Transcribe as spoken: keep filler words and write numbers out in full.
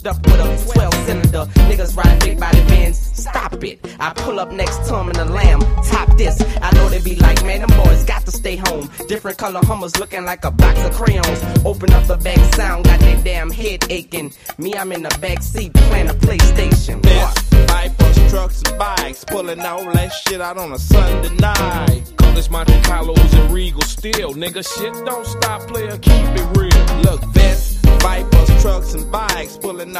up with a twelve cylinder, niggas ride big body Benz. Stop it. I pull up next to 'em in a Lamb. Top this. I know they be like, man, them boys got to stay home. Different color Hummers looking like a box of crayons. Open up the back sound, got their damn head aching. Me, I'm in the back seat playing a PlayStation. What? Vipers, trucks, and bikes, pulling all that shit out on a Sunday night. Colors, Monte Carlos, and Regal still, nigga. Shit don't stop, player, keep it real. Look, Vets, Vipers, trucks, and bikes, pulling